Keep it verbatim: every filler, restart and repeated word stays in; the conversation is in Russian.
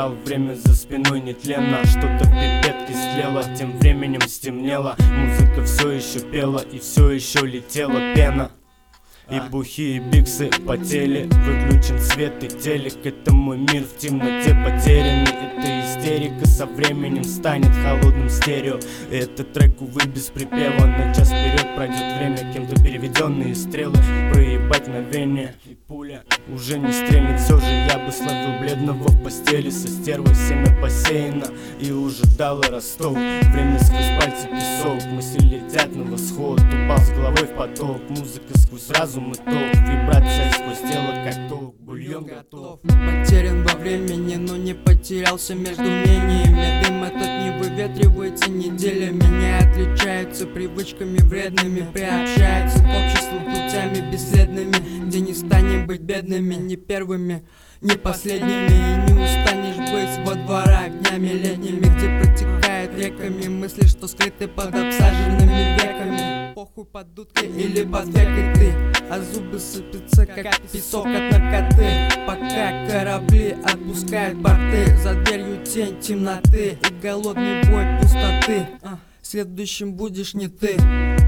играл, время за спиной нетленно. Что-то в пипетке слело, тем временем стемнело. Музыка все еще пела и все еще летела пена. И бухие биксы потели, выключен свет и телек. Это мой мир в темноте потерянный. Это истерика со временем станет холодным стерео. Этот трек, увы, без припева. На час вперед пройдет время, кем-то переведенные стрелы. Проебать мгновение, и пуля уже не стрельнет. Все же я бы словил бледного в постели. Со стервой семя посеяно и уже дало ростов. Время сквозь пальцы песок, мысли летят на восход. Упал с головой в поток, музыка сквозь разум и ток. Вибрация сквозь тело, как ток, бульон готов. Потерян во времени, но не потерялся между мнениями. Дым этот не выветривается неделями. Не отличаются привычками вредными. Приобщается к обществу путями бесследными, где не станем быть бедными, не первыми, не последними. И не устанешь быть во дворах днями летними, где протекают реками мысли, что скрыты под обсаженными веками. Похуй под дудкой или под векой ты, а зубы сыпятся, как песок от наркоты. Пока корабли отпускают борты, за дверью тень темноты и голодный бой пустоты. Следующим будешь не ты.